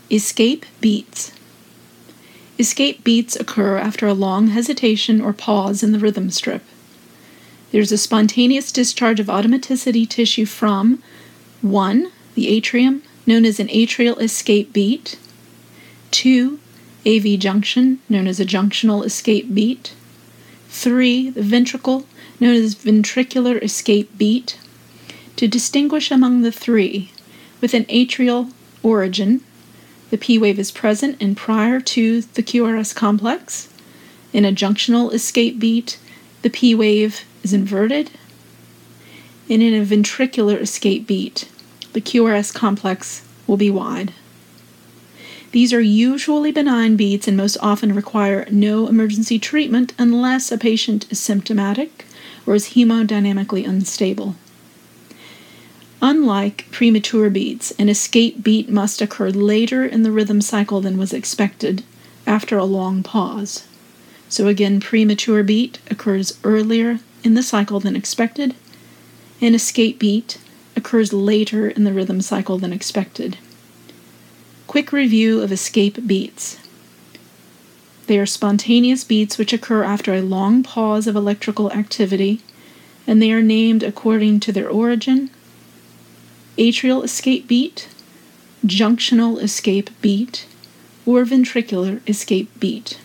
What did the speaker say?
Escape beats. Escape beats occur after a long hesitation or pause in the rhythm strip. There's a spontaneous discharge of automaticity tissue from 1. The atrium, known as an atrial escape beat. 2. AV junction, known as a junctional escape beat. 3. The ventricle, known as ventricular escape beat. To distinguish among the three, with an atrial origin, the P wave is present and prior to the QRS complex. In a junctional escape beat, the P wave is inverted. And in a ventricular escape beat, the QRS complex will be wide. These are usually benign beats and most often require no emergency treatment unless a patient is symptomatic or is hemodynamically unstable. Unlike premature beats, an escape beat must occur later in the rhythm cycle than was expected after a long pause. So again, premature beat occurs earlier in the cycle than expected. An escape beat occurs later in the rhythm cycle than expected. Quick review of escape beats. They are spontaneous beats which occur after a long pause of electrical activity, and they are named according to their origin: atrial escape beat, junctional escape beat, or ventricular escape beat.